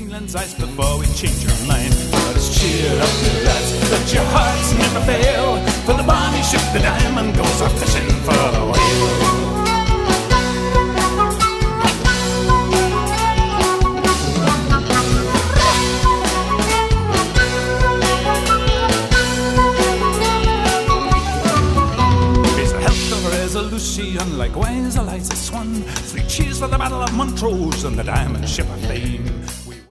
Greenland's ice before we change your mind. Let us cheer up, lads, let your hearts never fail, for the bonny ship, the Diamond, goes off fishing for a whale. Resolution, like wines, the lights of Swan. 3 cheers for the Battle of Montrose and the Diamond Ship of Fame.